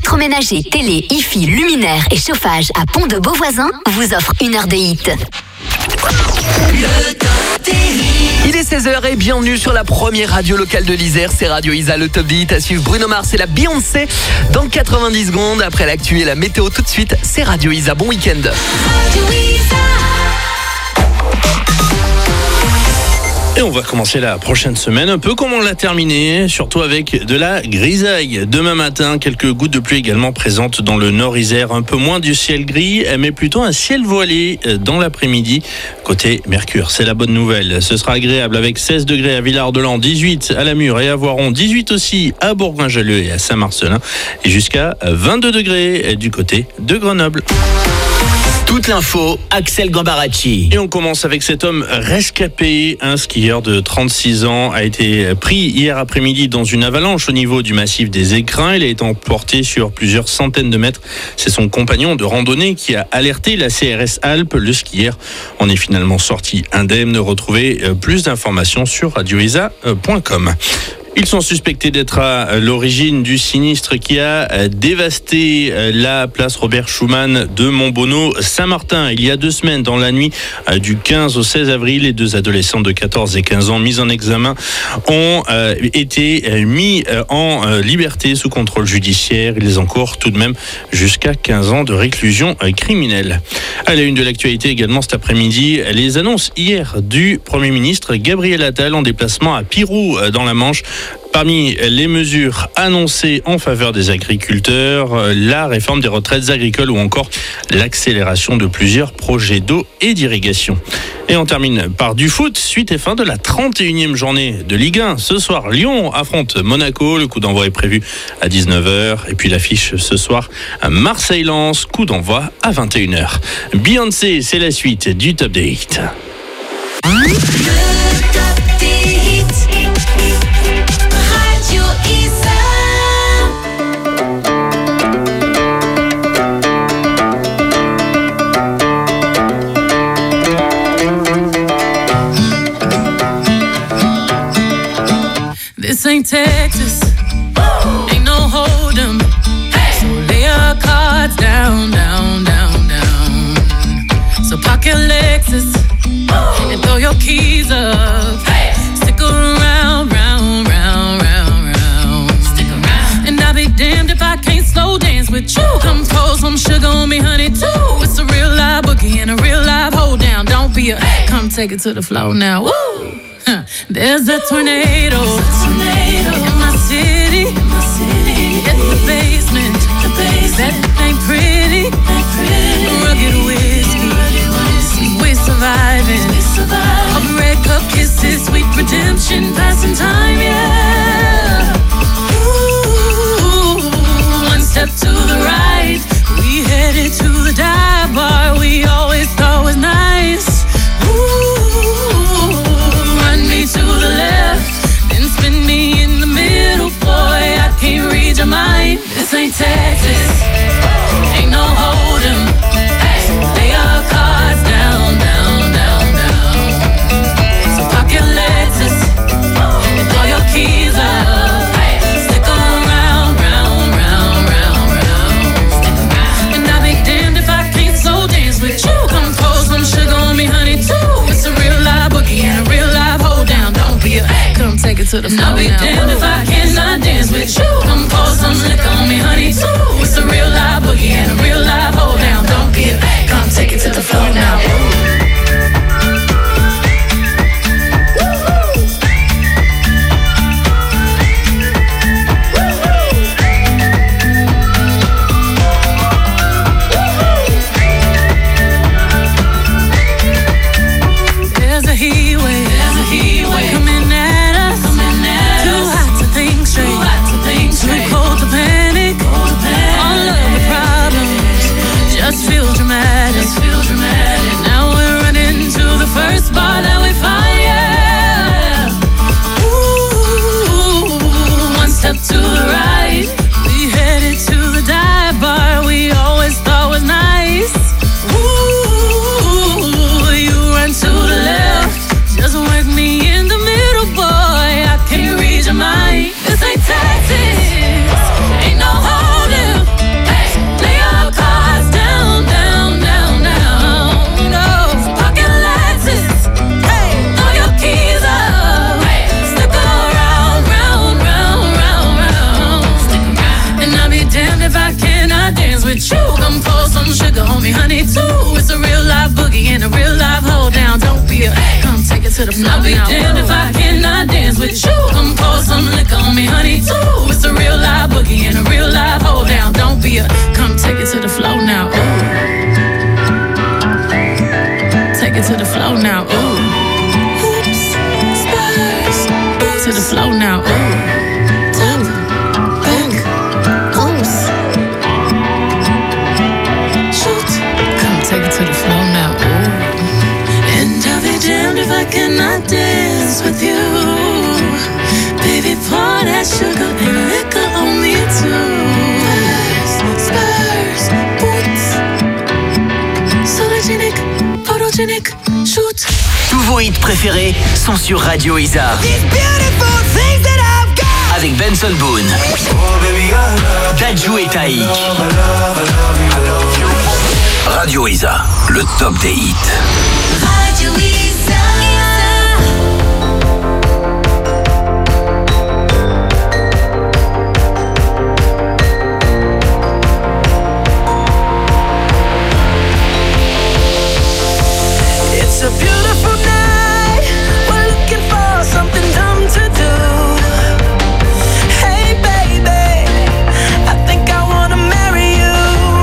L'électroménager, télé, hi-fi, luminaire et chauffage à Pont-de-Beauvoisin vous offre une heure de hit. Le top des hits. Il est 16h et bienvenue sur la première radio locale de l'Isère, c'est Radio Isa, le top des hits. À suivre Bruno Mars et la Beyoncé dans 90 secondes. Après l'actu et la météo tout de suite, c'est Radio Isa. Bon week-end. Radio Isa. Et on va commencer la prochaine semaine un peu comme on l'a terminé, surtout avec de la grisaille. Demain matin, quelques gouttes de pluie également présentes dans le nord Isère. Un peu moins du ciel gris, mais plutôt un ciel voilé dans l'après-midi. Côté Mercure, c'est la bonne nouvelle. Ce sera agréable avec 16 degrés à Villard-de-Lans, 18 à Lamure et à Voiron, 18 aussi à Bourgoin-Jallieu et à Saint-Marcellin, et jusqu'à 22 degrés du côté de Grenoble. Toute l'info, Axel Gambaracci. Et on commence avec cet homme rescapé. Un skieur de 36 ans a été pris hier après-midi dans une avalanche au niveau du massif des Écrins. Il a été emporté sur plusieurs centaines de mètres. C'est son compagnon de randonnée qui a alerté la CRS Alpes. Le skieur en est finalement sorti indemne. Retrouvez plus d'informations sur radioisa.com. Ils sont suspectés d'être à l'origine du sinistre qui a dévasté la place Robert Schuman de Montbonneau-Saint-Martin. Il y a 2 semaines, dans la nuit du 15 au 16 avril, les 2 adolescents de 14 et 15 ans mis en examen ont été mis en liberté sous contrôle judiciaire. Ils encourent tout de même jusqu'à 15 ans de réclusion criminelle. À la une de l'actualité également cet après-midi, les annonces hier du Premier ministre Gabriel Attal en déplacement à Pirou dans la Manche. Parmi les mesures annoncées en faveur des agriculteurs, la réforme des retraites agricoles ou encore l'accélération de plusieurs projets d'eau et d'irrigation. Et on termine par du foot, suite et fin de la 31e journée de Ligue 1. Ce soir, Lyon affronte Monaco, le coup d'envoi est prévu à 19h. Et puis l'affiche ce soir, Marseille-Lens, coup d'envoi à 21h. Beyoncé, c'est la suite du Top des Hits. Le top des hits. Radio Isa. This ain't Texas, ain't no hold'em. So lay your cards down, down, down, down. So park your Lexus and throw your keys up. Stick around, round, round, round, round. Stick around. And I'll be damned if I can't slow dance with you. Come pour some sugar on me, honey, too. It's a real live boogie and a real live hold down. Don't be a come take it to the floor now. Woo! There's a tornado in my city. It's the basement. That ain't pretty. Rugged whiskey. We're surviving. Of red cup kisses, sweet redemption, passing time, yeah. Ooh, one step to the right, we headed to the dive bar we always thought was nice. Ooh, run me to the left, then spin me in the middle, boy, I can't read your mind. This ain't Texas, ain't no hold'em. Lay your cards down, down, down, down. So park your Lexus and throw your keys up. Stick around, round, round, round, round. And I'll be damned if I can't slow dance with you. Come pour some sugar on me, honey, too. It's a real live boogie and a real live hold down. Don't be a come take it to the floor. I'll be damned if I cannot dance with you. Come pour some liquor on me, honey, too. It's a real live boogie and a real live hold down. Don't be a come take it to the floor now. There's a heat wave coming at us. Too hot to think straight, too cold to panic. and a real life hold down. Don't be a come take it to the floor. I'll be damned if I cannot dance with you. Come pour some liquor on me, honey, too. It's a real live boogie and a real live hold down. Don't be a come take it to the floor now. Ooh. Take it to the floor now. Ooh. Oops, spurs. To the floor now. Ooh. Take it to the floor now, ooh. And I'll be damned if I cannot dance with you. Baby, pour that sugar and liquor on me too. Spurs, boots. Sologenic, photogenic, shoot. Tous vos hits préférés sont sur Radio Isa. Avec Benson Boone, Dadju et Taïk. Radio Isa, le top des hits. Radio Isa. It's a beautiful night. We're looking for something dumb to do. Hey baby, I think I wanna marry you.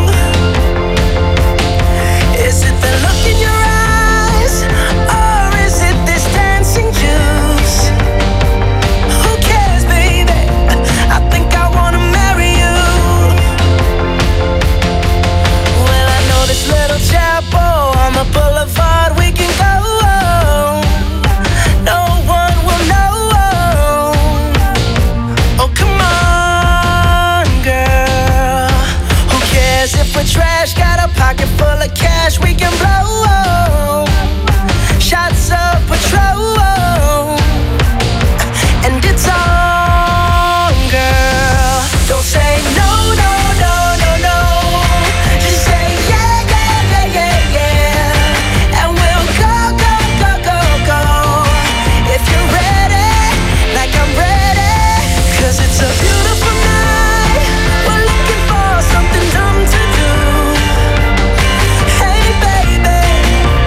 Is it the look in your eyes, or is it this dancing juice? Who cares, baby? I think I wanna marry you. Well, I know this little chapel on the boulevard we can go. No one will know. Oh, come on, girl. Who cares if we're trash? Got a pocket full of cash we can blow. Shots of Patrol, and it's on, girl. Don't say no, no, no, no, no. Just say yeah, yeah, yeah, yeah, yeah. And we'll go, go, go, go, go. If you're ready, like I'm ready. 'Cause it's a beautiful night. We're looking for something dumb to do. Hey baby,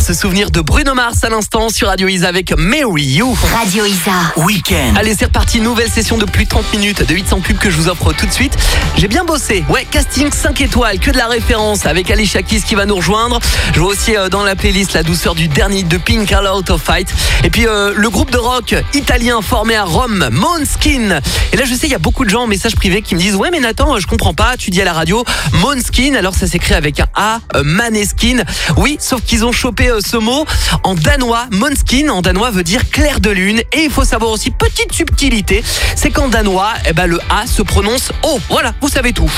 se souvenir de Bruno Mars à l'instant sur Radio Isa avec Marry You. Radio Isa. Week-end. Allez, c'est reparti, nouvelle session de plus de 30 minutes de 800 pubs que je vous offre tout de suite. J'ai bien bossé, ouais, casting 5 étoiles, que de la référence avec Alicia Keys qui va nous rejoindre. Je vois aussi dans la playlist la douceur du dernier hit de Pink, All Out of Fight. Et puis le groupe de rock italien formé à Rome, Måneskin. Et là je sais, il y a beaucoup de gens en message privé qui me disent ouais mais Nathan, je comprends pas, tu dis à la radio Måneskin, alors ça s'écrit avec un A, Maneskin. Oui, sauf qu'ils ont chopé ce mot en danois. Måneskin en danois veut dire clair de lune. Et il faut savoir aussi, petite subtilité, c'est qu'en danois, le A se prononce O. Voilà, vous savez tout.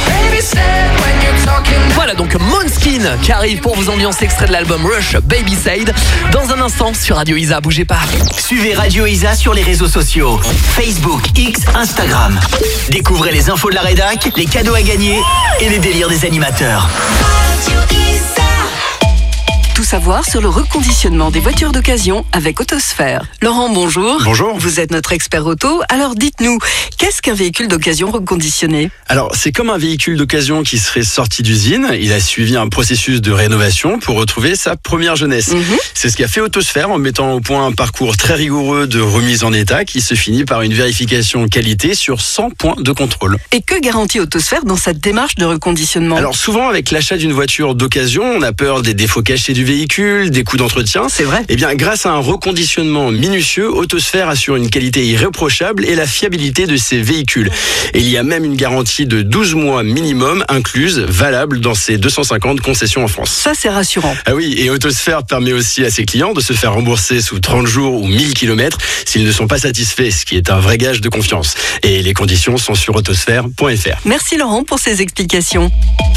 Voilà donc Måneskin qui arrive pour vous ambiancer, extrait de l'album Rush, Baby Said. Dans un instant sur Radio Isa, bougez pas. Suivez Radio Isa sur les réseaux sociaux. Facebook, X, Instagram. Découvrez les infos de la rédac, les cadeaux à gagner et les délires des animateurs. Radio Isa. Tout savoir sur le reconditionnement des voitures d'occasion avec Autosphère. Laurent, bonjour. Bonjour. Vous êtes notre expert auto. Alors dites-nous, qu'est-ce qu'un véhicule d'occasion reconditionné ? Alors, c'est comme un véhicule d'occasion qui serait sorti d'usine. Il a suivi un processus de rénovation pour retrouver sa première jeunesse. C'est ce qu'a fait Autosphère en mettant au point un parcours très rigoureux de remise en état qui se finit par une vérification qualité sur 100 points de contrôle. Et que garantit Autosphère dans cette démarche de reconditionnement ? Alors souvent, avec l'achat d'une voiture d'occasion, on a peur des défauts cachés du véhicule, des coûts d'entretien. C'est vrai. Eh bien, grâce à un reconditionnement minutieux, Autosphère assure une qualité irréprochable et la fiabilité de ses véhicules. Et il y a même une garantie de 12 mois minimum incluse, valable dans ses 250 concessions en France. Ça, c'est rassurant. Ah oui, et Autosphère permet aussi à ses clients de se faire rembourser sous 30 jours ou 1000 km s'ils ne sont pas satisfaits, ce qui est un vrai gage de confiance. Et les conditions sont sur autosphère.fr. Merci Laurent pour ces explications.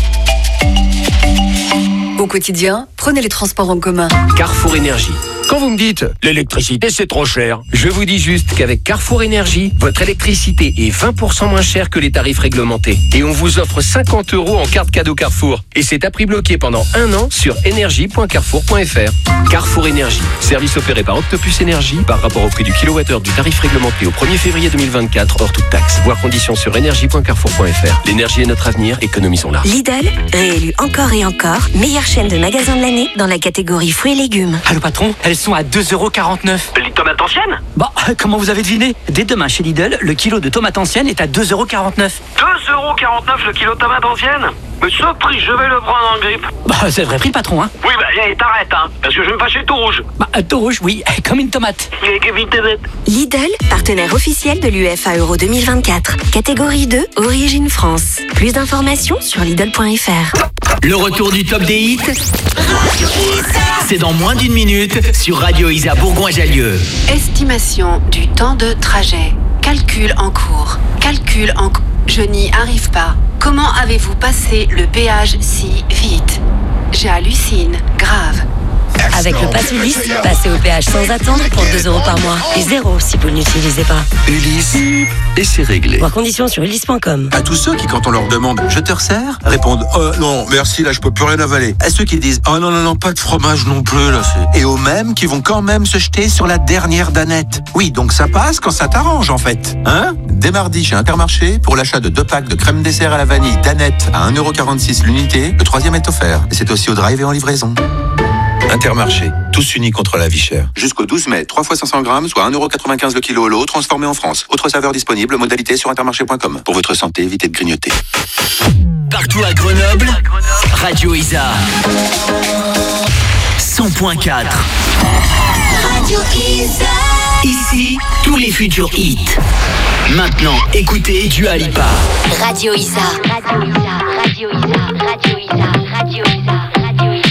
Au quotidien, prenez les transports en commun. Carrefour Énergie. Quand vous me dites l'électricité c'est trop cher, je vous dis juste qu'avec Carrefour Énergie, votre électricité est 20% moins chère que les tarifs réglementés. Et on vous offre 50 € en carte cadeau Carrefour. Et c'est à prix bloqué pendant 1 an sur énergie.carrefour.fr. Carrefour Énergie. Service opéré par Octopus Énergie par rapport au prix du kilowattheure du tarif réglementé au 1er février 2024 hors toute taxe. Voir conditions sur énergie.carrefour.fr. L'énergie est notre avenir, économisons-la. Lidl, réélu encore et encore, meilleure chaîne de magasins de l'année dans la catégorie fruits et légumes. Allô patron, elles sont à 2,49 €. Les tomates anciennes ? Bah, comment vous avez deviné ? Dès demain chez Lidl, le kilo de tomates anciennes est à 2,49 €. 2,49 € le kilo de tomates anciennes ? Mais ce prix, je vais le prendre en grippe. Bah, c'est le vrai prix, patron, hein. Oui, t'arrêtes, hein, parce que je vais me fâcher tout rouge. Bah, tout rouge, oui, comme une tomate. Lidl, partenaire officiel de l'UEFA Euro 2024. Catégorie 2, Origine France. Plus d'informations sur Lidl.fr. Le retour du top des hits, c'est dans moins d'une minute sur Radio Isa Bourgoin-Jallieu. Estimation du temps de trajet. Calcul en cours. Je n'y arrive pas. Comment avez-vous passé le péage si vite ? J'hallucine. Grave. Avec le Pass Ulysse, passez au péage sans attendre pour 2 € par mois. Et 0 si vous ne l'utilisez pas. Ulysse, et c'est réglé. Voir conditions sur ulysse.com. À tous ceux qui, quand on leur demande « Je te resserre ?» répondent « Non, merci, là je peux plus rien avaler ». À ceux qui disent « Oh non, pas de fromage non plus, là c'est... » Et aux mêmes qui vont quand même se jeter sur la dernière danette. Oui, donc ça passe quand ça t'arrange en fait. Hein ? Dès mardi chez Intermarché, pour l'achat de 2 packs de crème dessert à la vanille danette à 1,46 € l'unité, le 3e est offert. Et c'est aussi au drive et en livraison. Intermarché, tous unis contre la vie chère. Jusqu'au 12 mai, 3 fois 500 grammes, soit 1,95 € le kilo au lot, transformé en France. Autre saveur disponible, modalité sur intermarché.com. Pour votre santé, évitez de grignoter. Partout à Grenoble, Radio Isa 100.4. Radio Isa. Ici, tous les futurs hits. Maintenant, écoutez Dua Lipa. Radio Isa. Radio Isa. Radio Isa. Radio Isa. Radio Isa. Radio Isa.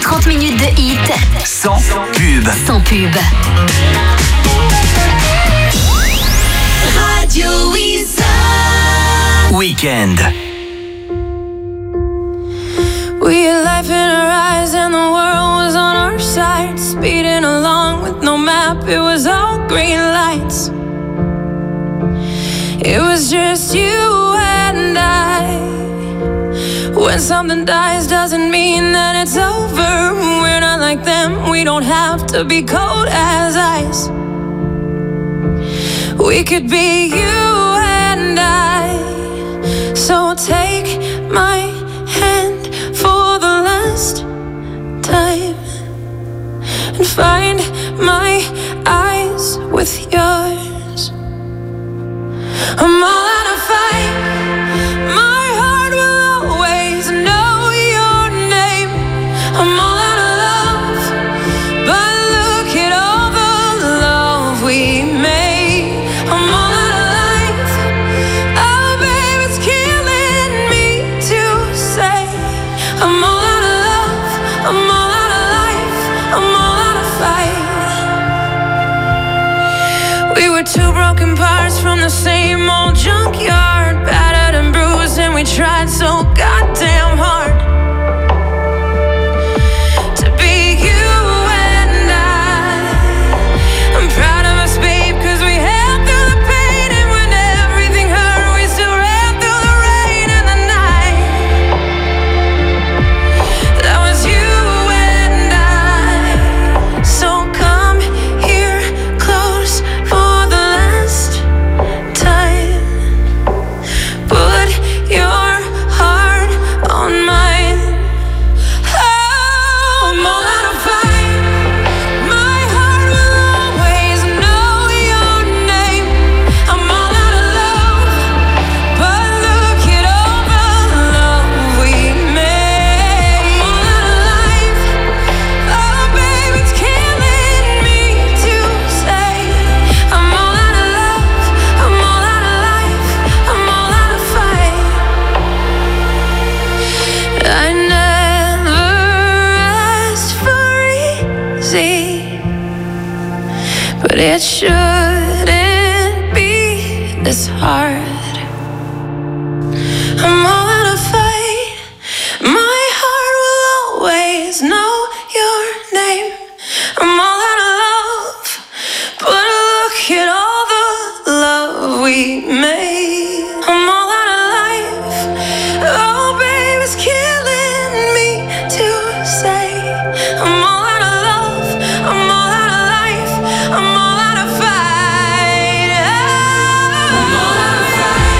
30 minutes de hit sans pub. Sans pub. Radio Isa. Weekend. We had life in our eyes and the world was on our side. Speeding along with no map, it was all green lights. It was just you and I. When something dies doesn't mean that it's over. We're not like them, we don't have to be cold as ice. We could be you and I. So take my hand for the last time and find my eyes with yours. I'm all out of fight. My heart will always know your name. I'm all out of love, but look at all the love we made. I'm all out of life. Oh, babe, it's killing me to say. I'm all out of love. I'm all out of life. I'm all out of fight. We were two broken parts from the same old junkyard, battered and bruised, and we tried so goddamn hard to be you and I. I'm proud of us, babe, 'cause we held through the pain, and when everything hurt, we still ran through the rain and the night. That was you and I. So come here close for the last time. Put your heart on mine. Oh, I'm all out of fight. My heart will always know your name. I'm all out of love, but look at all the love we made. I'm all out of life. Oh, babe, it's killing me to say. I'm all out of love. I'm all out of life. I'm all out of fight. I never asked for easy, but it shouldn't be this hard. I'm all out of fight. My heart will always know your name. I'm all out of love, but look at all the love we made. I'm all out of life. Oh, babe, it's killing me to say. I'm all out of love. I'm all out of life. I'm all out of fight. I'm all out of fight.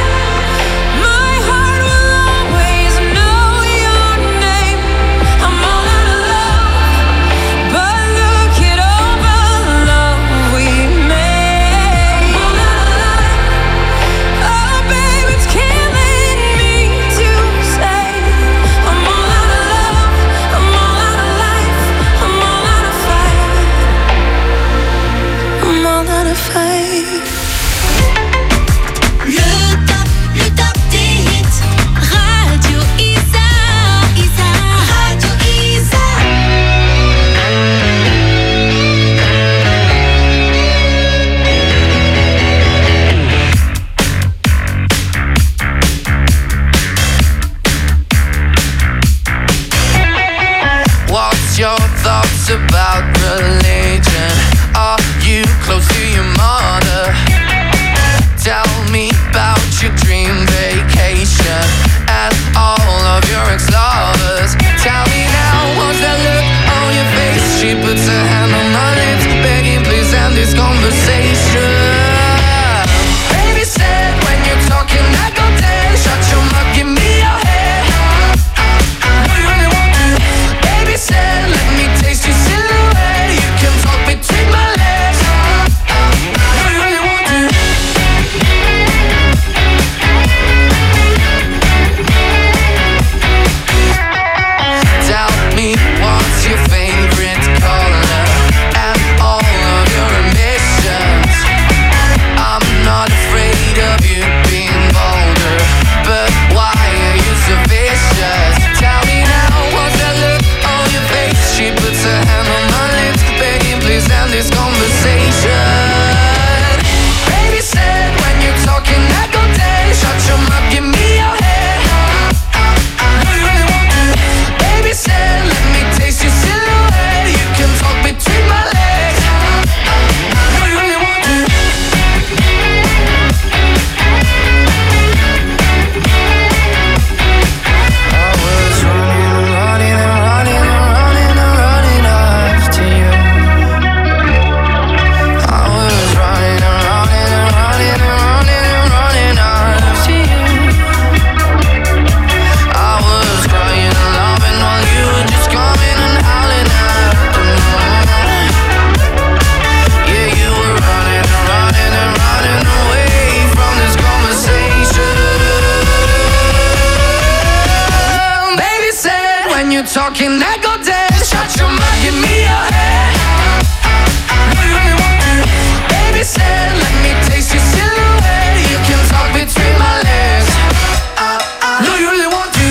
Can I go dance? Shut your mouth, give me your hand. Do you really want to? Baby said, let me taste your silhouette. You can talk between my legs. Do you really want to?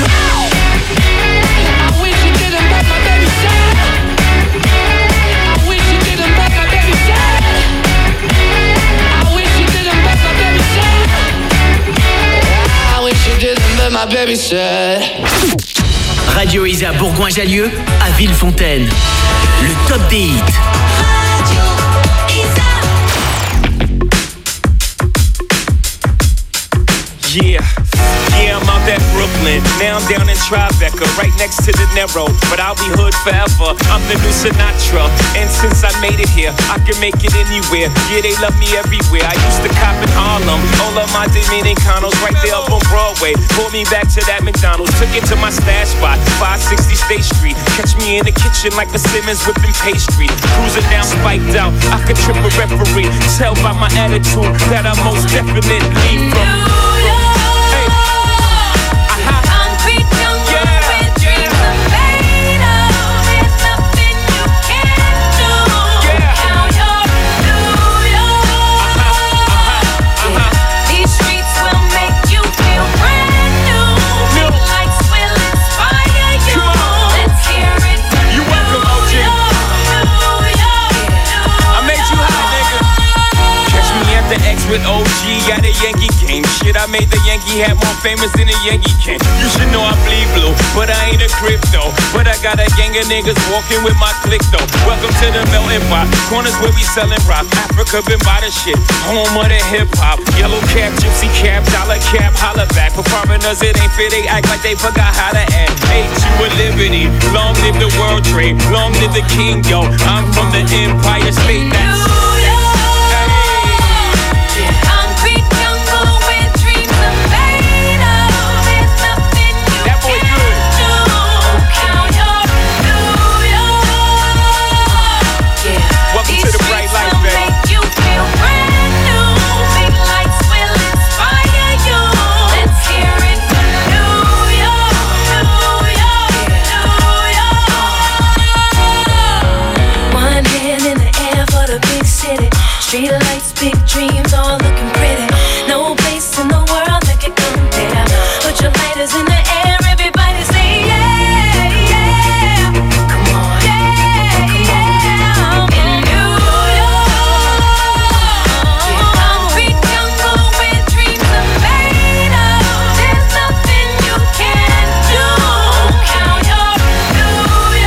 I wish you didn't back my baby said. I wish you didn't back my baby said. I wish you didn't back my baby said. I wish you didn't back my baby said. Radio Isa Bourgoin-Jallieu à Villefontaine. Le top des hits. Radio Isa. Yeah, I'm out at Brooklyn. Now I'm down in Tribeca, right next to the Narrow. But I'll be hood forever. I'm the new Sinatra. And since I made it here, I can make it anywhere. Yeah, they love me everywhere. I used to cop in Harlem. All of my Dominicanos right there up on Broadway. Pulled me back to that McDonald's. Took it to my stash spot, 560 State Street. Catch me in the kitchen like a Simmons whipping pastry. Cruising down spiked out. I could trip a referee. Tell by my attitude that I'm most definitely from. With OG at a Yankee game. Shit, I made the Yankee hat more famous than a Yankee can. You should know I bleed blue, but I ain't a crypto. But I got a gang of niggas walking with my click though. Welcome to the melting pot. Corners where we selling rock. Africa been by the shit. Home of the hip hop. Yellow cap, gypsy cap, dollar cap, holla back. For foreigners it ain't fair, they act like they forgot how to act. Hate you with liberty. Long live the world trade. Long live the king, yo. I'm from the Empire State. That's street lights, big dreams, all looking pretty. No place in the world that can compare. Put your lighters in the air, everybody say yeah, yeah. Come on, yeah, yeah. In New York, concrete jungle where dreams are made of. There's nothing you can't do. Count your New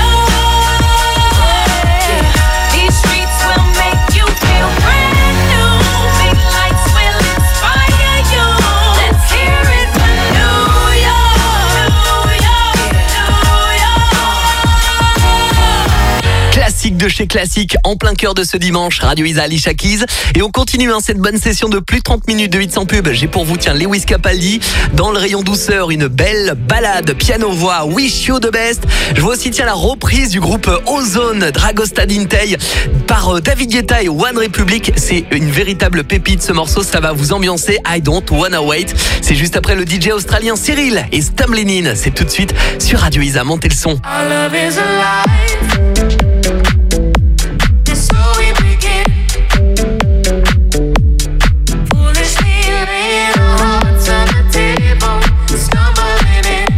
York. These streets will make you feel brand new. Big lights will inspire you. Let's hear it for New York, New York, New York. Classique de chez Classique, en plein cœur de ce dimanche, Radio Isa, Alicia Keys. Et on continue cette bonne session de plus de 30 minutes de hits sans pub. J'ai pour vous, Lewis Capaldi. Dans le rayon douceur, une belle balade, piano-voix, Wish You the Best. Je vois aussi, la reprise du groupe Ozone, Dragostea Dintaj, par David Guetta et One Republic. C'est une véritable pépite, ce morceau, ça va vous ambiancer. I Don't Wanna Wait. C'est juste après le DJ australien Cyril et Stumbling In. C'est tout de suite sur Radio Isa. Montez le son. Our love is alive. So we begin. Foolishly laying our hearts on the table, stumbling in.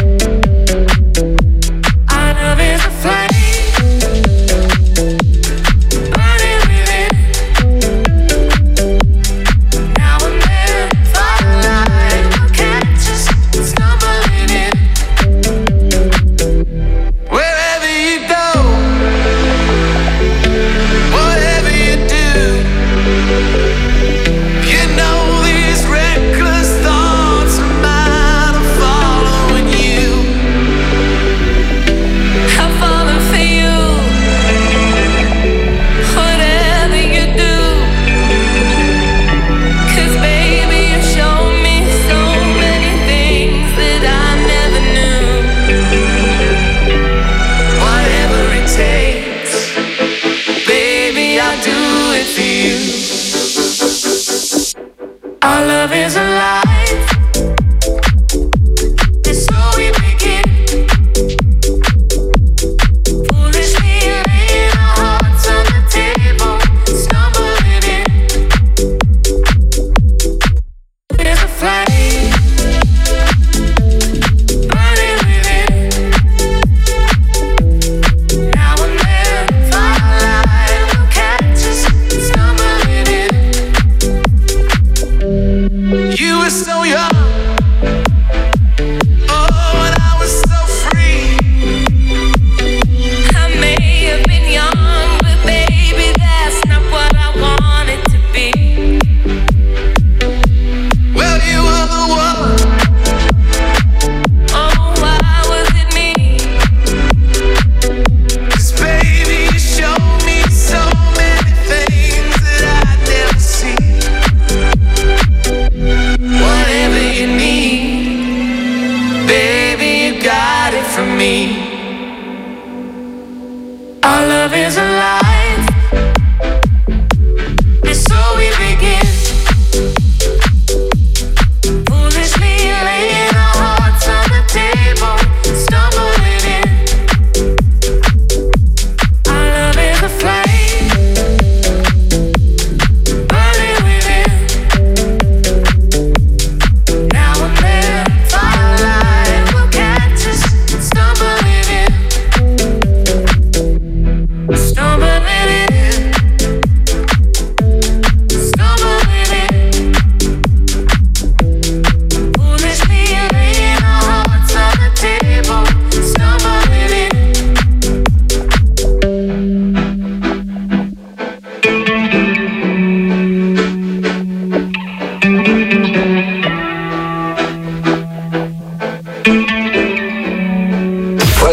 Our love is a flame, burning within. Now and then, firelight will catch us, stumbling in. Wherever you go, whatever you do, you know these reckless thoughts of mine are following you. I'm falling for you. Whatever you do, 'cause baby you shown me so many things that I never knew. Whatever it takes, baby, I'll do it for you. Our love is alive. So we begin.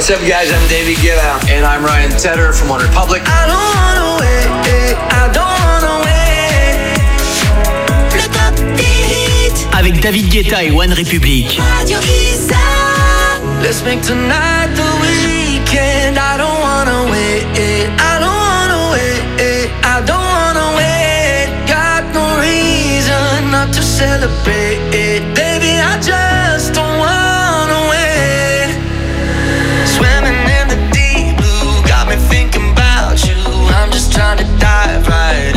What's up, guys? I'm David Guetta. And I'm Ryan Tedder from One Republic. I don't wanna wait, I don't wanna wait. Le top des hits. Avec David Guetta et One Republic. Radio Isa. Let's make tonight the weekend. I don't wanna wait, I don't wanna wait, I don't wanna wait. Got no reason not to celebrate, baby. I just don't wanna wait. Swimming in the deep blue, got me thinking about you. I'm just trying to dive right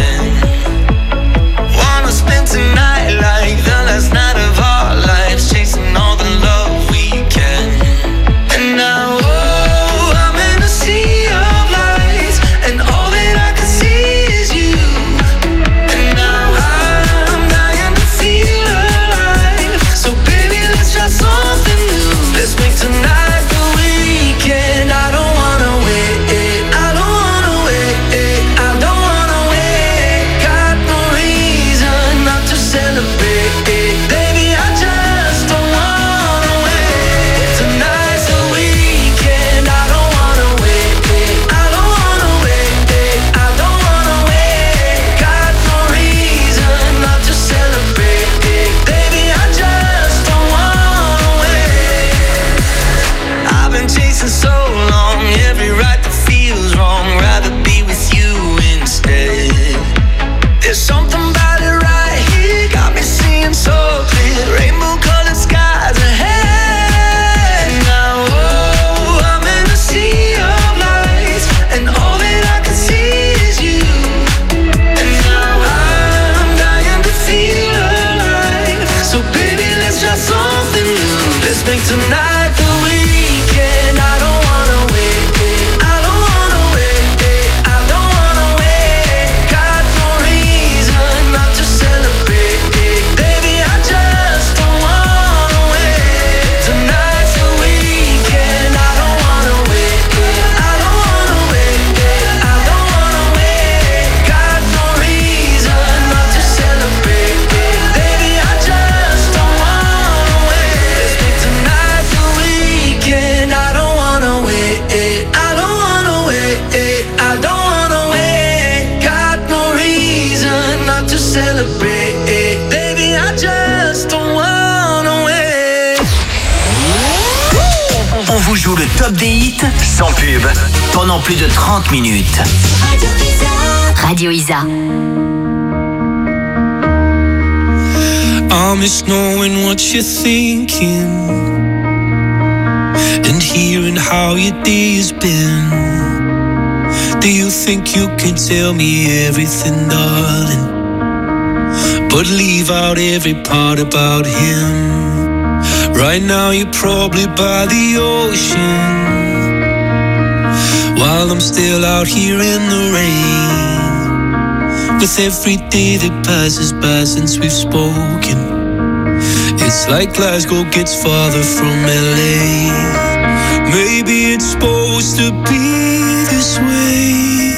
in. Wanna spend tonight like the last night of our lives, chasing all the love we can. And now, oh, I'm in a sea of lights, and all that I can see is you. And now I'm dying to feel alive. So baby, let's try something new. Let's make tonight the weekend. I don't wanna wait, I don't wanna wait, I don't wanna wait. Got no reason not to celebrate, baby. I just don't wanna wait. Tonight's the weekend. I don't wanna wait, I don't wanna wait, I don't wanna wait. Got no reason not to celebrate, baby. I just don't wanna wait. I've been chasing so long, every right that feels wrong. Rather be with you instead. There's something about it right here, got me seeing so clear. Rainbow-colored skies ahead. Now, oh, I'm in a sea of lights, and all that I can see is you. And now I'm dying to feel alive. So baby, let's try something new. Let's make tonight the weekend. I don't wanna wait, I don't wanna wait, I don't wanna wait. Got no reason not to celebrate, baby. I just don't wanna wait. Tonight's the weekend. I don't wanna wait, I don't wanna wait, I don't wanna wait. Got no reason not to celebrate, baby. I just don't wanna wait. Let's make tonight the weekend. I don't wanna wait, I don't wanna wait, I don't wanna wait. Got no reason not to celebrate, baby. I just don't wanna wait. On vous joue le top des hits sans pub pendant plus de 30 minutes. Radio Isa. I miss knowing what you're thinking and hearing how your day's been. Do you think you can tell me everything, darling, but leave out every part about him? Right now you're probably by the ocean, while I'm still out here in the rain. With every day that passes by since we've spoken, it's like Glasgow gets farther from LA. Maybe it's supposed to be this way,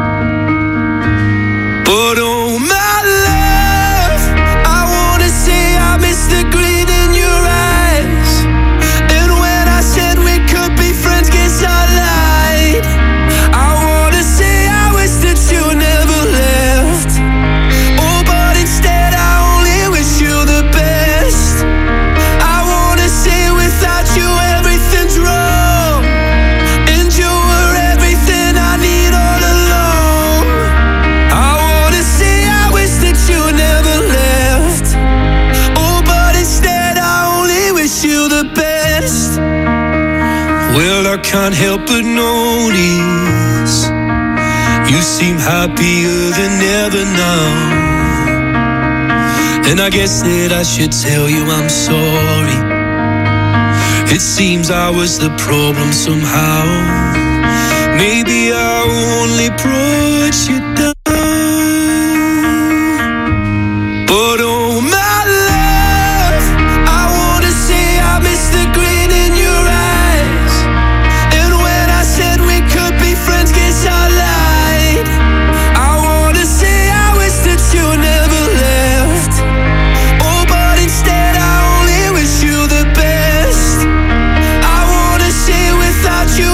but oh my love, I wanna say I miss the green in your eyes. And when I said we could be friends, guess I lied. I wanna say I wish that you never left. Oh, but instead I only wish you the best. I wanna say without you everything's wrong, and you were everything I need all along. I wanna say I wish that you never left. Oh, but instead I only wish you the best. Well, I can't help but notice you seem happier than ever now. And I guess that I should tell you I'm sorry. It seems I was the problem somehow. Maybe I only brought you down. But oh my love, I wanna say I miss the green in your eyes. And when I said we could be friends, guess I lied. I wanna say I wish that you never left. Oh, but instead I only wish you the best. I wanna say without you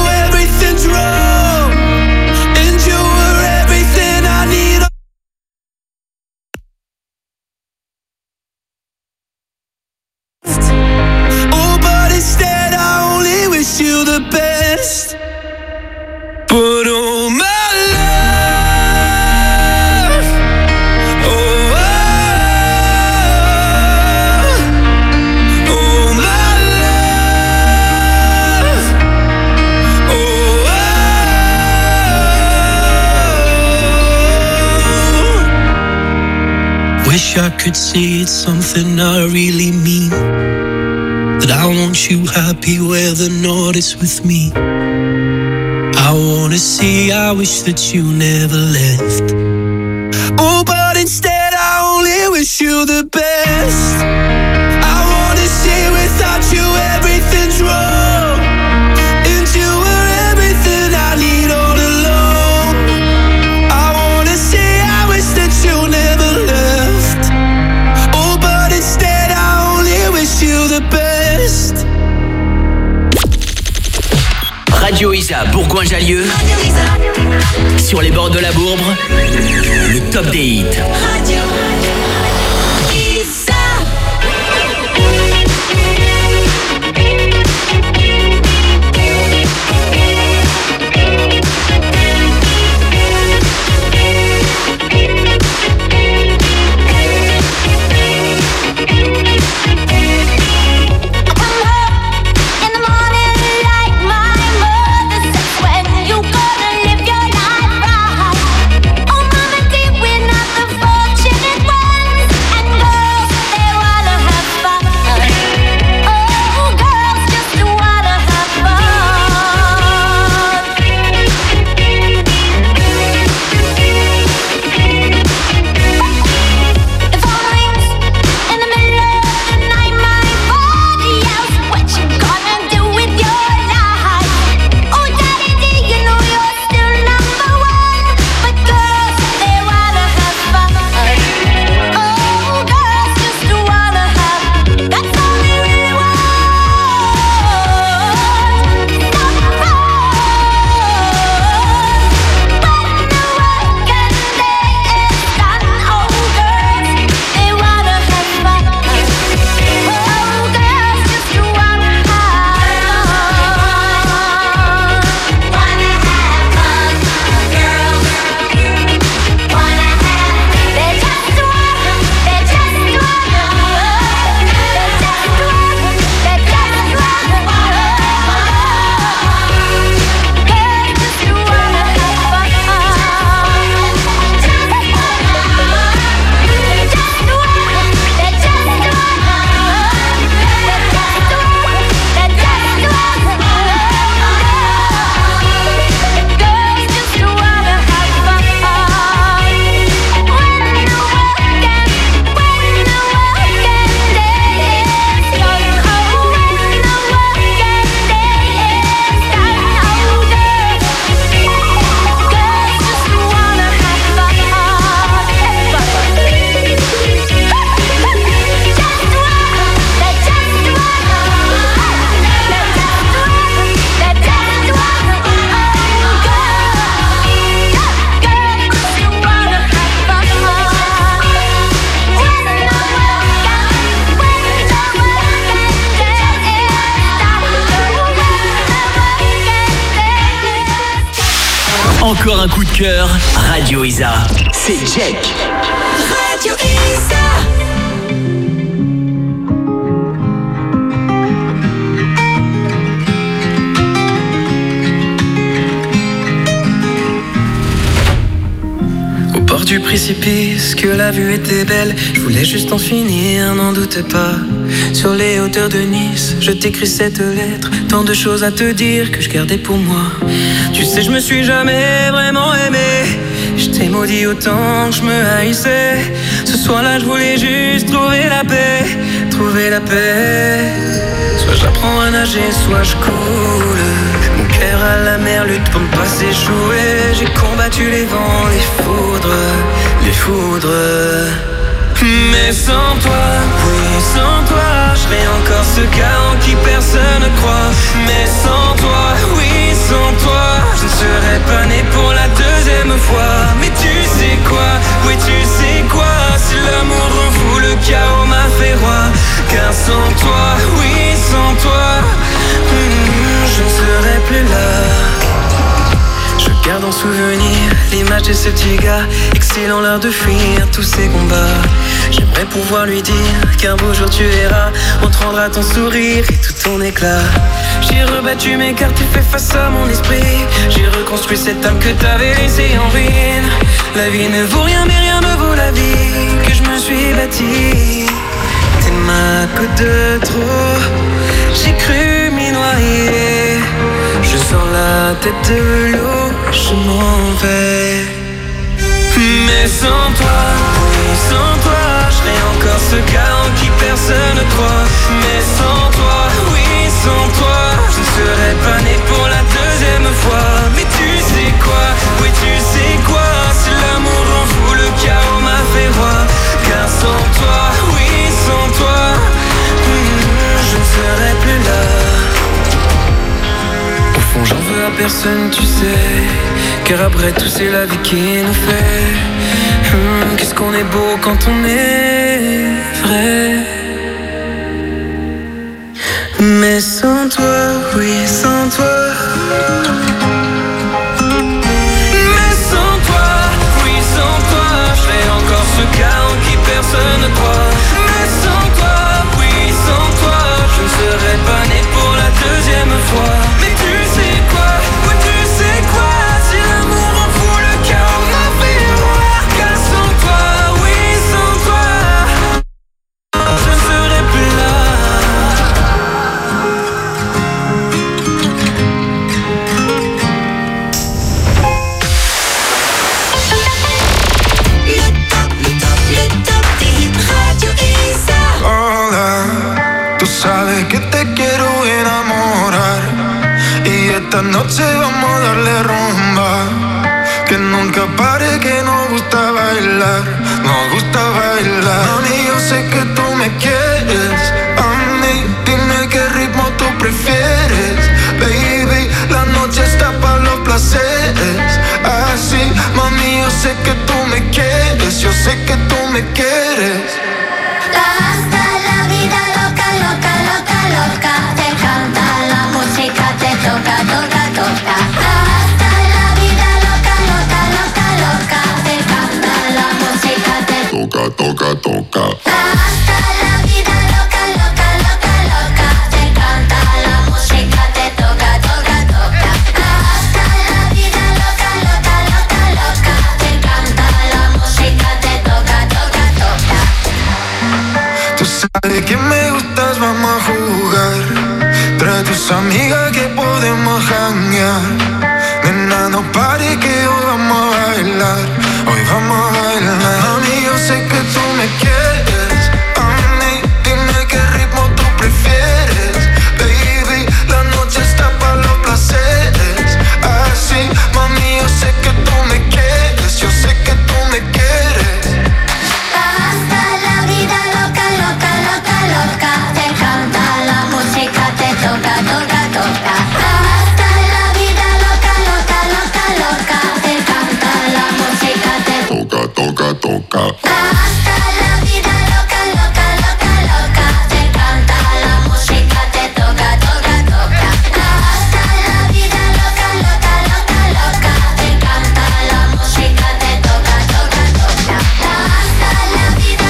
wish I could say it's something I really mean. That I want you happy whether or not it's with me. I wanna say I wish that you never left. Oh, but instead I only wish you the best. I wanna say without you everything's wrong, and you were everything I need all along. I wanna say I wish that you never left. Oh, but instead I only wish you the best. Radio Isa Bourgoin-Jallieu. Sur les bords de la Bourbre, le top des hits. Radio Isa. Encore un coup de cœur, Radio Isa. C'est Jack. Radio Isa. Au bord du précipice, que la vue était belle, je voulais juste en finir, n'en doute pas. Sur les hauteurs de Nice, je t'écris cette lettre, tant de choses à te dire que je gardais pour moi. Tu sais, je me suis jamais vraiment aimé, je t'ai maudit autant que je me haïssais. Ce soir-là, je voulais juste trouver la paix, trouver la paix. Soit j'apprends à nager, soit je coule. Mon cœur à la mer lutte pour ne pas s'échouer. J'ai combattu les vents, les foudres, les foudres. Mais sans toi, oui, sans toi, je serais encore ce gars en qui personne ne croit. Mais sans toi, oui, sans toi, je ne serais pas né pour la deuxième fois. Mais tu sais quoi, oui, tu sais quoi, si l'amour rend fou, le chaos m'a fait roi. Car sans toi, oui, sans toi, je ne serais plus là. Je garde en souvenir l'image de ce petit gars, excilant l'heure de fuir tous ces combats. J'aimerais pouvoir lui dire qu'un beau jour tu verras, on te rendra ton sourire et tout ton éclat. J'ai rebattu mes cartes et fait face à mon esprit. J'ai reconstruit cette âme que t'avais laissée en ruine. La vie ne vaut rien mais rien ne vaut la vie que je me suis bâtie. T'es ma goutte de trop, j'ai cru m'y noyer. Je sors la tête de l'eau, je m'en vais. Mais sans toi, oui sans toi, je serai encore ce gars en qui personne ne croit. Mais sans toi, oui sans toi, je ne serais pas né pour la deuxième fois. Mais tu sais quoi, oui tu sais quoi, si l'amour en fou, le chaos m'a fait roi. Car sans toi, oui sans toi, je ne serais plus là. Au fond j'en veux à personne tu sais, car après tout c'est la vie qui nous fait. Qu'est-ce qu'on est beau quand on est vrai. Mais sans toi, oui sans toi. Mais sans toi, oui sans toi, je serai encore ce gars en qui personne ne croit. Mais sans toi, oui sans toi, je ne serais pas né pour la deuxième fois. Mais tu sais quoi, oui tu sais quoi, si l'amour en fout le chaos m'a fait roi. Car sans toi, oui sans toi, je ne serais plus là. Tú sabes que te quiero enamorar y esta noche vamos a darle rumba. Que nunca pare, que nos gusta bailar, nos gusta bailar. Mami, yo sé que tú me quieres, a mí dime qué ritmo tú prefieres. Baby, la noche está para los placeres. Así, mami, yo sé que tú me quieres, yo sé que tú me quieres. Hasta la vida loca, loca, loca, loca. Te canta la música, te toca, toca, toca. Hasta la vida loca, loca, loca, loca. Te canta la música, te toca, toca, toca. Hasta la vida loca, loca, loca, loca. Te canta la música, te toca, toca, toca. Hasta la vida loca, loca, loca, loca. Te canta la música, te toca, toca, toca. Tú sabes que me gustas, vamos a jugar. Trae tus amigas que podemos janguear. Nena, no pare que hoy vamos a bailar. Hoy vamos a bailar. Mami, yo sé que tú me quieres. A mí, dime qué ritmo tú prefieres. Baby, la noche está para los placeres. Así, mami, yo sé que tú me quieres. Yo sé que tú me quieres. Hasta la vida loca, loca, loca, loca. Te canta la música, te toca, toca, toca. Hasta la vida loca, loca, loca, loca. Te canta la música, te toca, toca, toca. Hasta la vida loca, loca, loca, loca. Te canta la música, te toca, toca, toca. Hasta la vida loca, loca, loca, loca. Te canta la música, te toca, toca, toca. Hasta la vida,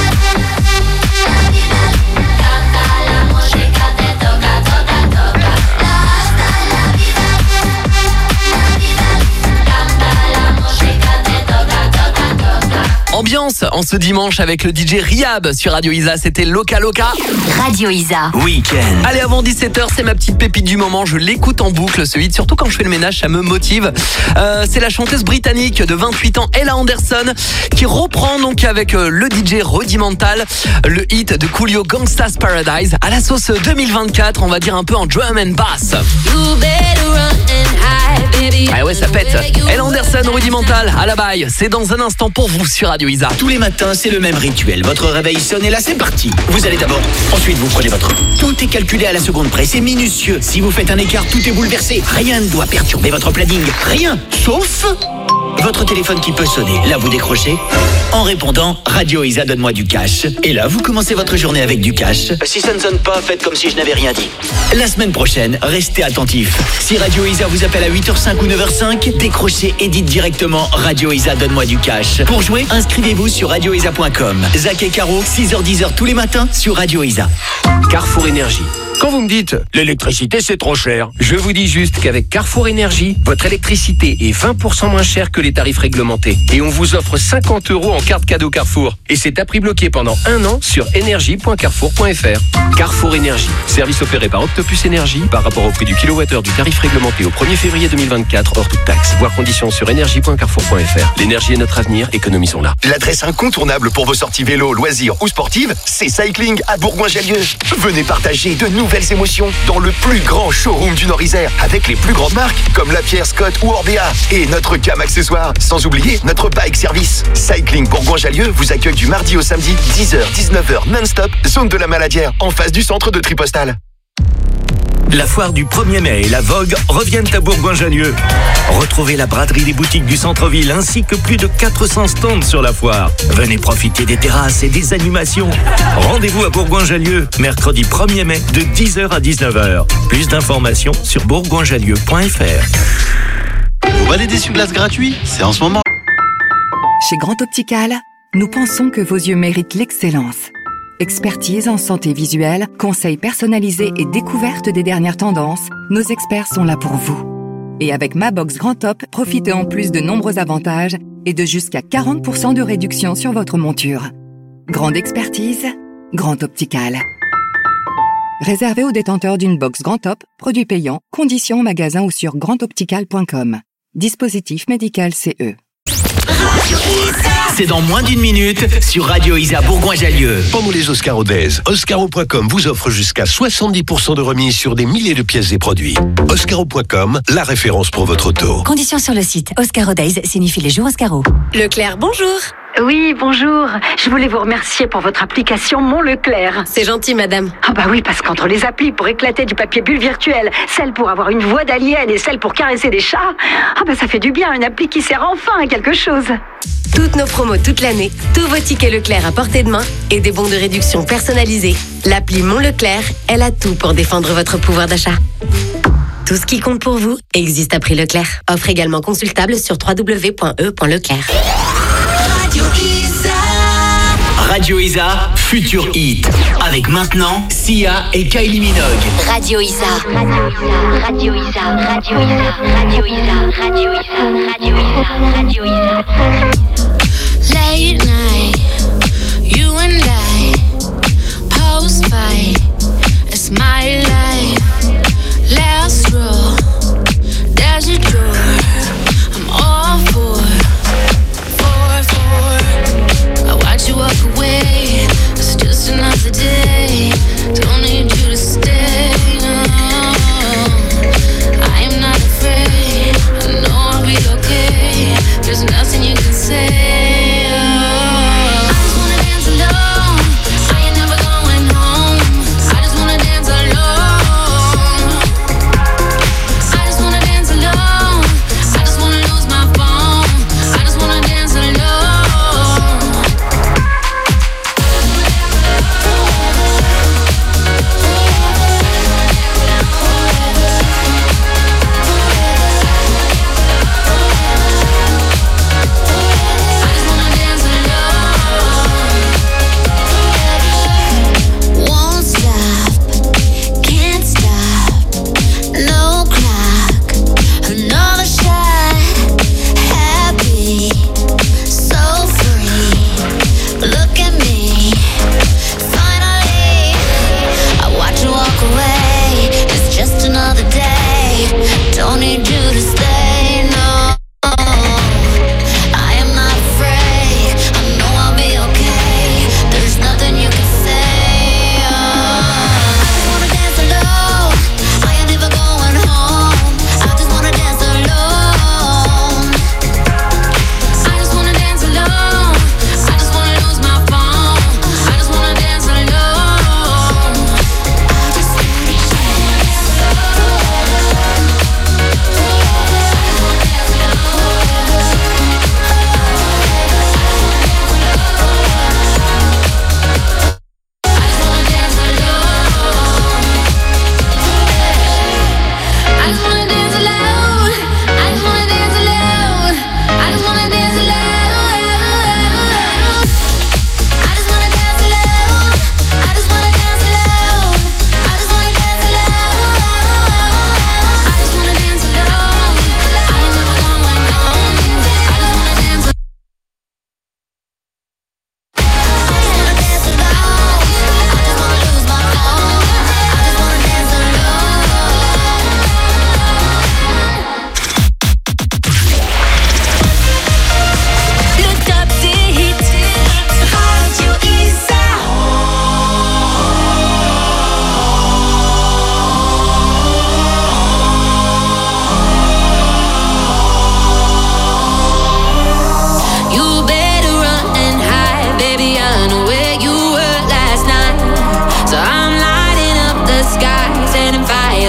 canta la música, te toca, toca, toca. Hasta la vida, canta la música, te toca, toca, toca. Ambiance en ce dimanche avec le DJ Riab sur Radio Isa, c'était Loca Loca. Radio Isa. Week-end. Allez, avant 17h, c'est ma petite pépite du moment, je l'écoute en boucle ce hit, surtout quand je fais le ménage, ça me motive. C'est la chanteuse britannique de 28 ans, Ella Anderson, qui reprend donc avec le DJ Rudimental le hit de Coolio, Gangsta's Paradise, à la sauce 2024, on va dire un peu en drum and bass. Ah ouais, ça pète. Ella Anderson, Rudimental, à la baille, c'est dans un instant pour vous sur Radio Isa. Tous les matins, c'est le même rituel. Votre réveil sonne et là, c'est parti. Vous allez d'abord. Ensuite, vous prenez votre... Tout est calculé à la seconde près. C'est minutieux. Si vous faites un écart, tout est bouleversé. Rien ne doit perturber votre planning. Rien. Sauf... votre téléphone qui peut sonner. Là, vous décrochez. En répondant, Radio Isa, donne-moi du cash. Et là, vous commencez votre journée avec du cash. Si ça ne sonne pas, faites comme si je n'avais rien dit. La semaine prochaine, restez attentifs. Si Radio Isa vous appelle à 8h05 ou 9h05, décrochez et dites directement Radio Isa, donne-moi du cash. Pour jouer, inscrivez-vous sur radioisa.com. Zach et Caro, 6h-10h tous les matins sur Radio Isa. Carrefour Énergie. Quand vous me dites l'électricité c'est trop cher, je vous dis juste qu'avec Carrefour Énergie, votre électricité est 20% moins chère que les tarifs réglementés. Et on vous offre 50 € en carte cadeau Carrefour. Et c'est à prix bloqué pendant 1 an sur énergie.carrefour.fr. Carrefour Énergie. Service opéré par Octopus Énergie par rapport au prix du kilowattheure du tarif réglementé au 1er février 2024 hors toute taxe. Voir conditions sur énergie.carrefour.fr. L'énergie est notre avenir, économisons-la. L'adresse incontournable pour vos sorties vélo, loisirs ou sportives, c'est Cycling à Bourgoin-Jallieu. Venez partager de nouvelles émotions dans le plus grand showroom du Nord-Isère avec les plus grandes marques comme Lapierre, Scott ou Orbea et notre gamme accessoires. Sans oublier notre bike service. Cycling Bourgoin-Jallieu vous accueille du mardi au samedi 10h-19h non-stop, zone de la Maladière, en face du centre de tri postal. La foire du 1er mai et la Vogue reviennent à Bourgoin-Jallieu. Retrouvez la braderie des boutiques du centre-ville ainsi que plus de 400 stands sur la foire. Venez profiter des terrasses et des animations. Rendez-vous à Bourgoin-Jallieu, mercredi 1er mai de 10h à 19h. Plus d'informations sur bourgoinjallieu.fr. Vous valez des essuie-glaces gratuits? C'est en ce moment. Chez Grand Optical, nous pensons que vos yeux méritent l'excellence. Expertise en santé visuelle, conseils personnalisés et découverte des dernières tendances, nos experts sont là pour vous. Et avec Ma Box Grand Top, profitez en plus de nombreux avantages et de jusqu'à 40% de réduction sur votre monture. Grande expertise, Grand Optical. Réservé aux détenteurs d'une box Grand Top, produit payant, conditions au magasin ou sur grandoptical.com. Dispositif médical CE. C'est dans moins d'une minute sur Radio Isa Bourgoin-Jallieu. Pendant les Oscaro Days, Oscaro.com vous offre jusqu'à 70% de remise sur des milliers de pièces et produits. Oscaro.com, la référence pour votre auto. Conditions sur le site. Oscaro Days signifie les jours Oscaro. Leclerc, bonjour. Oui, bonjour. Je voulais vous remercier pour votre application Mon Leclerc. C'est gentil, madame. Ah bah oui, parce qu'entre les applis pour éclater du papier bulle virtuel, celle pour avoir une voix d'alien et celle pour caresser des chats, ah bah ça fait du bien, une appli qui sert enfin à quelque chose. Toutes nos promos toute l'année, tous vos tickets Leclerc à portée de main et des bons de réduction personnalisés. L'appli Mon Leclerc, elle a tout pour défendre votre pouvoir d'achat. Tout ce qui compte pour vous existe à prix Leclerc. Offre également consultable sur www.e.leclerc. Radio Isa, Futur Hit. Avec maintenant Sia et Kylie Minogue. Radio Isa. Radio Isa. Radio Isa. Radio Isa. Radio Isa. Radio Isa. Radio Isa. Late night, you and I, post fight, it's my life. Last row, there's a door, I'm all for. I watch you walk away, it's just another day. Don't need you to stay. No. I am not afraid, I know I'll be okay. There's nothing you can say.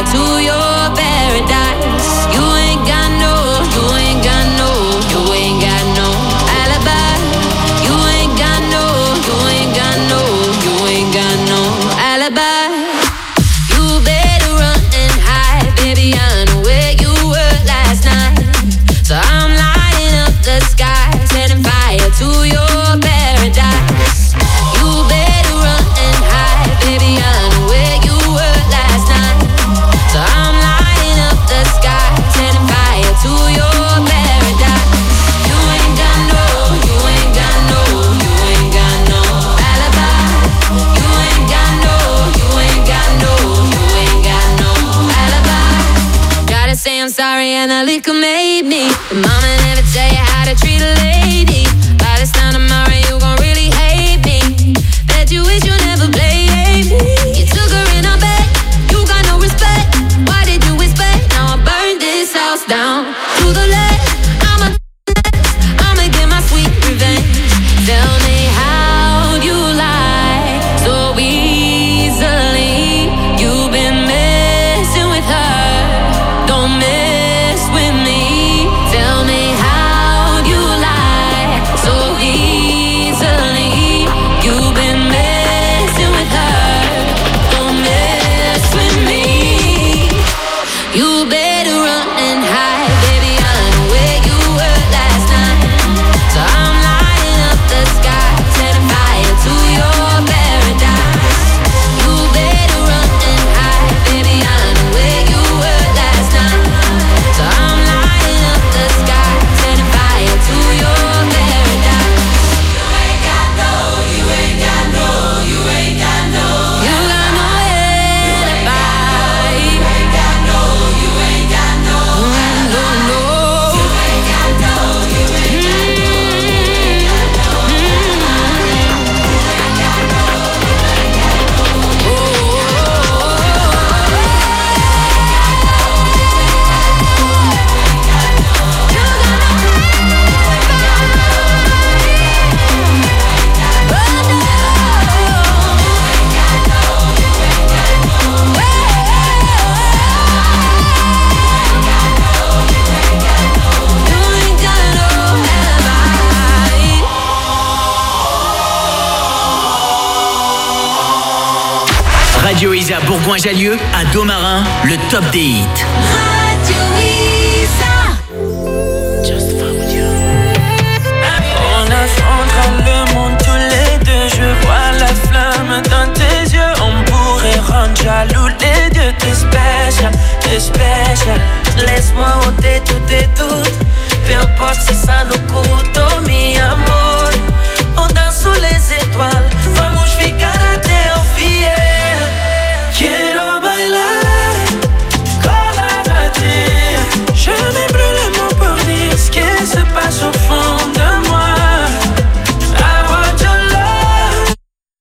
to your paradise. You ain't got no, you ain't got no, you ain't got no alibi. You ain't got no, you ain't got no, you ain't got no alibi. You better run and hide, baby, I know where you were last night. So I'm lighting up the sky, setting fire to your paradise. You better run and hide, baby, I know where you were last night. So I'm lighting up the sky, setting fire to your paradise. You ain't got no, you ain't got no, you ain't got no alibi. You ain't got no, you ain't got no, you ain't got no alibi. Gotta say I'm sorry and the liquor made me. But mama never tell you how to treat a lady. By this time tomorrow you gon' really hate me. Bet you wish you never played me. You took her in a bed, you got no respect. Why did you expect? Now I burned this house down to the left. I'ma get my sweet revenge. Tell me how you lie so easily. You've been messing with her, don't mess with me. Tell me how you lie so easily. You've been messing with her, don't mess with me. You better run and hide, baby, I know where you were last night. So I'm lighting up the sky, setting fire to your paradise. You better run and hide, baby, I know where you were last night. So I'm lighting up the sky, setting fire to your paradise. You ain't got no, you ain't got no, you ain't got no. You got no alibi. You ain't got no, you ain't got no alibi. You ain't got no, you ain't got no, you ain't got no. Radio Isa Bourgoin-Jallieu, à Domarin, le top des hits. On affrontera le monde tous les deux. Je vois la flamme dans tes yeux. On pourrait rendre jaloux les deux. T'es spécial, t'es spécial. Laisse-moi ôter tous tes doutes. Peu importe si ça nous coûte. Oh mi amor, on danse sous les étoiles. Vamos ficar até o fiel. Quiero bailar con la batida. Je n'ai plus les mots pour dire ce qui se passe au fond de moi. I want your love.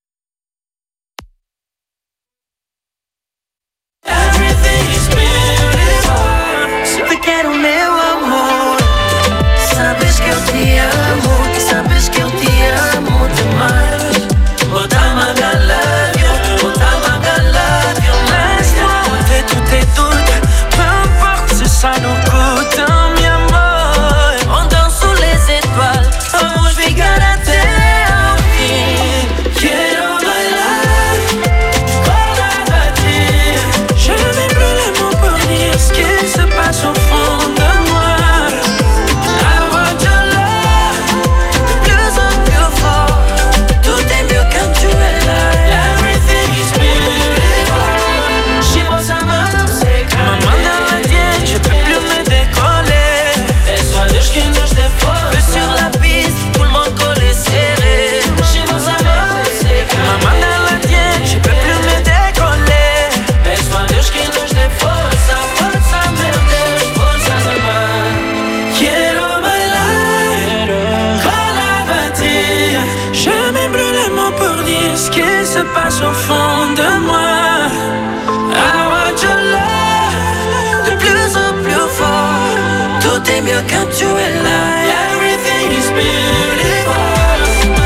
Everything is beautiful. Si te quiero, meu amor. Sabes que eu te amo. Sabes que eu te amo demais. Bota-me a galário, bota-me a galário. Laisse-moi ôter tous tes doutes. Peu importe si ça nous coûte, mi amor. On danse sous les étoiles. Vamos ficar até ao fim. Quiero bailar con la batida. Je n'ai plus les mots pour dire ce qui se passe au fond de moi. I want your love, de plus en plus fort. Tout est mieux quand tu es là. Everything is beautiful. J'ai beau sa main, c'est que ma main dans la tienne, je peux plus me décoller. Et soit Deus qui nous défend. Peu sur la piste, tout le monde collé serré. J'ai beau sa main, c'est que ma main dans la tienne, je peux plus me décoller. Et soit Deus qui nous défend. Forza meu Deus, forza de mar. Quiero bailar con la batida. Je n'ai plus les mots pour dire ce qui se passe au fond de moi. I want your love, de plus en plus fort. Tout est mieux quand tu es là. Everything is beautiful.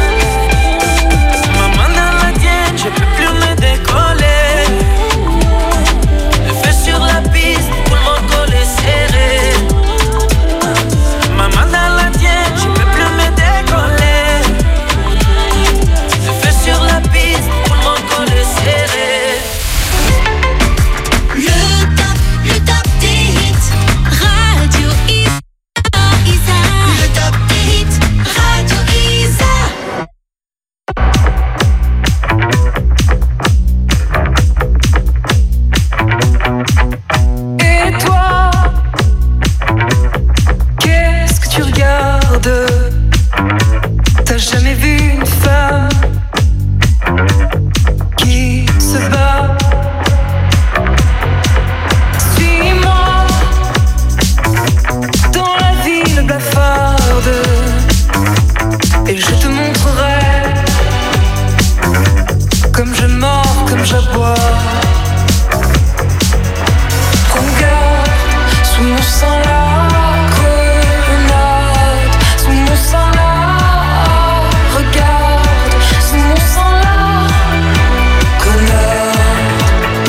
Ma main dans la tienne, je peux plus me décoller. Le feu sur la T'as jamais vu une femme qui se bat? Suis-moi dans la ville blafarde et je te montrerai comme je mords, comme j'aboie. Regarde, sous mon sang la grenade, sous mon sang la. Regarde, sous mon sang la grenade.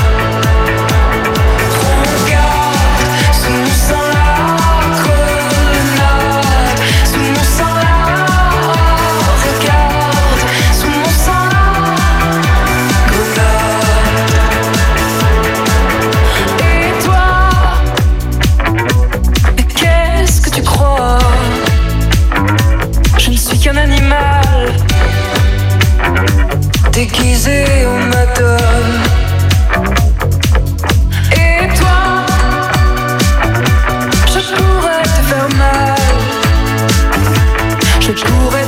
Regarde, sous mon sang la grenade, sous mon sang la. Regarde, sous mon sang la grenade. Et toi, mais qu'est-ce que tu crois? Je ne suis qu'un animal déguisé en madone. Et toi, je pourrais te faire mal, je pourrais